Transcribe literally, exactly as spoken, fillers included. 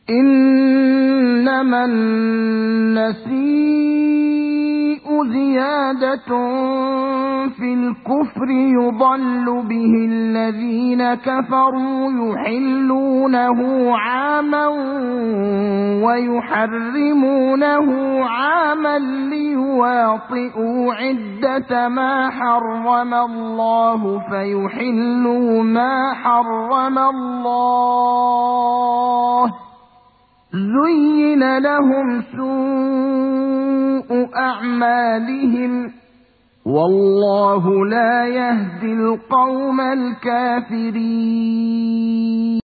إنما النسيء زيادة في الكفر يضل به الذين كفروا يحلونه عاما ويحرمونه عاما ليواطئوا عدة ما حرم الله فيحلوا ما حرم الله. زين لهم سوء أعمالهم والله لا يهدي القوم الكافرين.